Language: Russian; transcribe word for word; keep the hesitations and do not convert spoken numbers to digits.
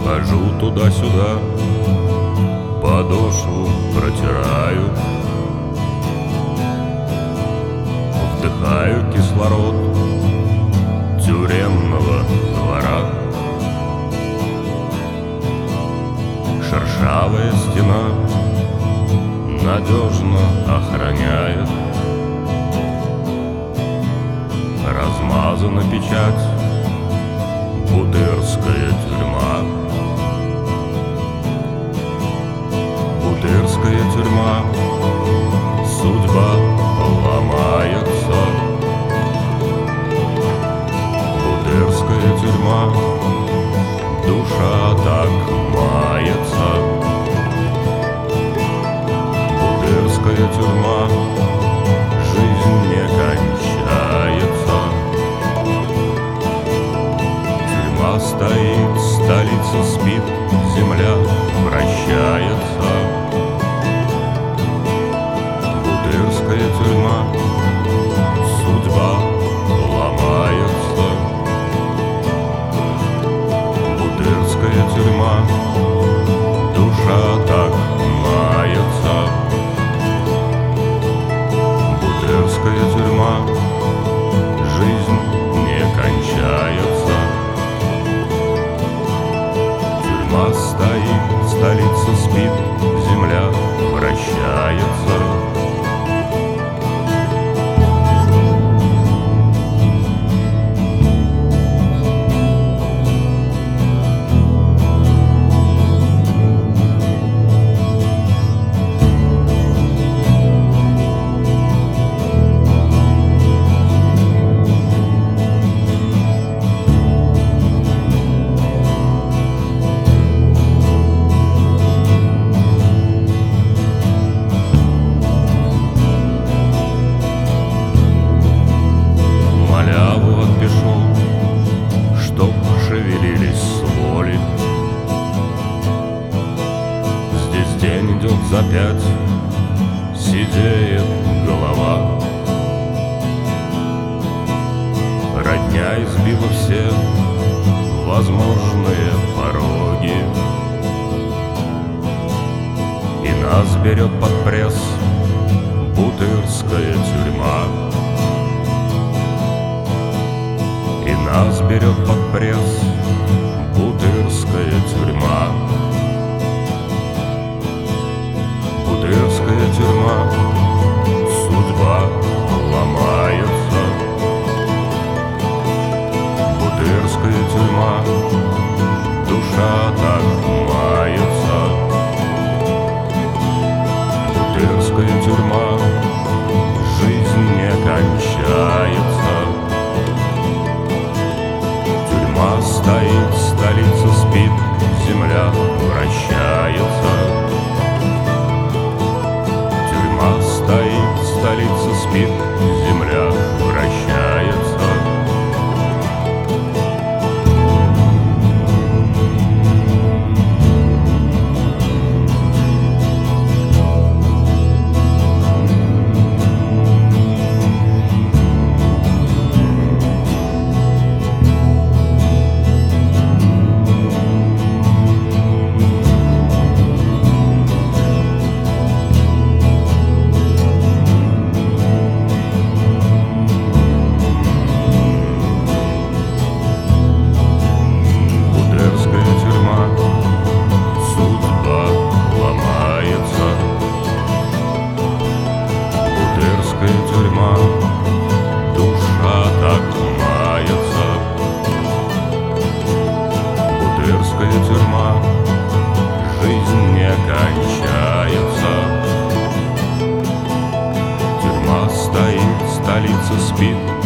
Хожу туда-сюда, подошву протираю, вдыхаю кислород тюремного двора. Шершавая стена надежно охраняет, размазана печать, Бутырская тюрьма. Бутырская тюрьма, судьба ломается. Бутырская тюрьма, душа так мается. Бутырская тюрьма, жизнь не кончается. Тюрьма стоит, столица спит, земля вращается. Бутырская тюрьма, судьба ломается. Бутырская тюрьма, душа так мается. Бутырская тюрьма, жизнь не кончается. Тюрьма стоит, столица спит, земля вращается. Чтоб шевелились своли. Здесь день идет за пять, сидеет голова. Родня избила все возможные пороги, и нас берет под пресс Бутырская тюрьма. И нас берет под пресс Бутырская тюрьма. Бутырская тюрьма, судьба ломается. Бутырская тюрьма, душа так мается. Бутырская тюрьма, жизнь не кончается. Тюрьма стоит, столица спит, земля вращается. Тюрьма стоит, столица спит, земля вращается. Тюрьма, душа так мается. Бутырская тюрьма, жизнь не кончается. Тюрьма стоит, столица спит,